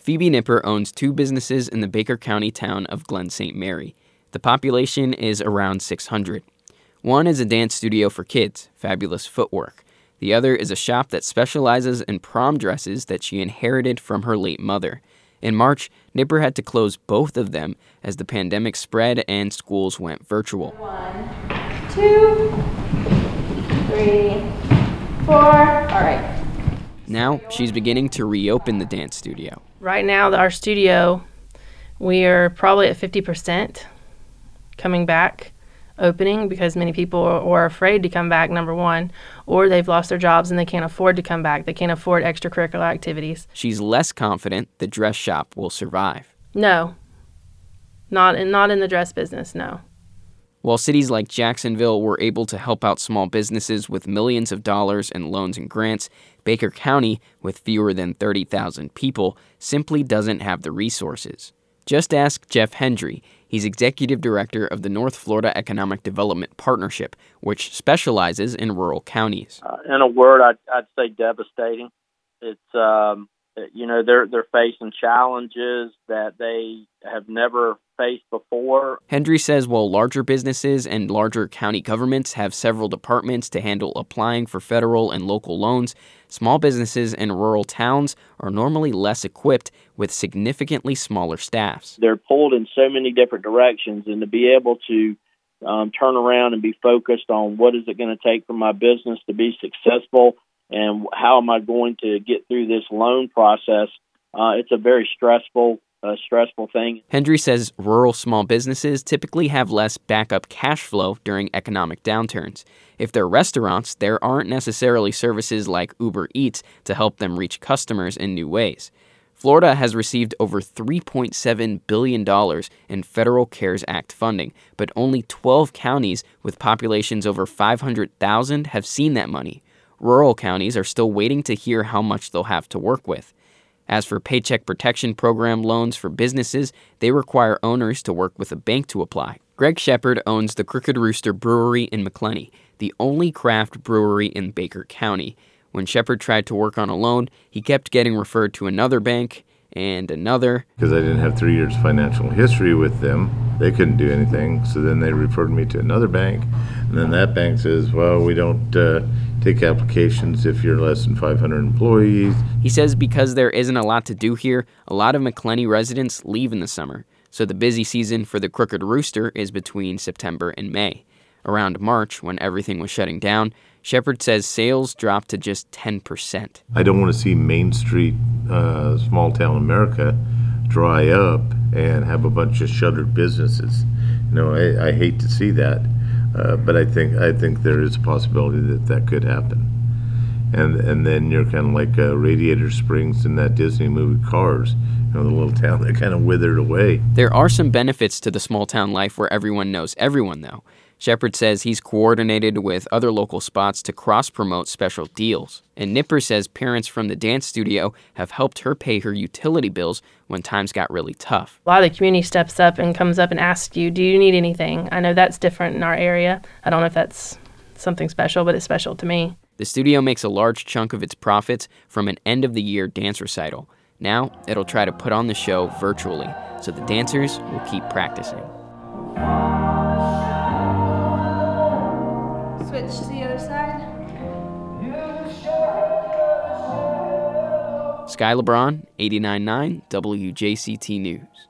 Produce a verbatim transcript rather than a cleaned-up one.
Phoebe Nipper owns two businesses in the Baker County town of Glen Saint Mary. The population is around six hundred. One is a dance studio for kids, Fabulous Footwork. The other is a shop that specializes in prom dresses that she inherited from her late mother. In March, Nipper had to close both of them as the pandemic spread and schools went virtual. One, two, three, four. All right. Now, she's beginning to reopen the dance studio. Right now, our studio, we are probably at fifty percent coming back, opening, because many people are, are afraid to come back, number one, or they've lost their jobs and they can't afford to come back. They can't afford extracurricular activities. She's less confident the dress shop will survive. No, not in, not in the dress business, no. While cities like Jacksonville were able to help out small businesses with millions of dollars in loans and grants, Baker County, with fewer than thirty thousand people, simply doesn't have the resources. Just ask Jeff Hendry. He's executive director of the North Florida Economic Development Partnership, which specializes in rural counties. Uh, in a word, I'd, I'd say devastating. It's, um, you know, they're they're facing challenges that they have never faced before. Hendry says while larger businesses and larger county governments have several departments to handle applying for federal and local loans, small businesses in rural towns are normally less equipped with significantly smaller staffs. They're pulled in so many different directions, and to be able to um, turn around and be focused on what is it going to take for my business to be successful and how am I going to get through this loan process, uh, it's a very stressful A stressful thing. Hendry says rural small businesses typically have less backup cash flow during economic downturns. If they're restaurants, there aren't necessarily services like Uber Eats to help them reach customers in new ways. Florida has received over three point seven billion dollars in federal CARES Act funding, but only twelve counties with populations over five hundred thousand have seen that money. Rural counties are still waiting to hear how much they'll have to work with. As for Paycheck Protection Program loans for businesses, they require owners to work with a bank to apply. Greg Shepard owns the Crooked Rooster Brewery in McClenny, the only craft brewery in Baker County. When Shepard tried to work on a loan, he kept getting referred to another bank and another. Because I didn't have three years financial history with them, they couldn't do anything. So then they referred me to another bank. And then that bank says, well, we don't uh, take applications if you're less than five hundred employees. He says because there isn't a lot to do here, a lot of McClenny residents leave in the summer. So the busy season for the Crooked Rooster is between September and May. Around March, when everything was shutting down, Shepard says sales dropped to just ten percent. I don't want to see Main Street, uh, small town America, dry up and have a bunch of shuttered businesses. You know, I, I hate to see that, uh, but I think I think there is a possibility that that could happen. And and then you're kind of like uh, Radiator Springs in that Disney movie Cars, you know, the little town that kind of withered away. There are some benefits to the small town life where everyone knows everyone, though. Shepard says he's coordinated with other local spots to cross-promote special deals. And Nipper says parents from the dance studio have helped her pay her utility bills when times got really tough. A lot of the community steps up and comes up and asks you, do you need anything? I know that's different in our area. I don't know if that's something special, but it's special to me. The studio makes a large chunk of its profits from an end-of-the-year dance recital. Now, it'll try to put on the show virtually, so the dancers will keep practicing. Switch to the other side. Sky LeBron, eighty-nine point nine W J C T News.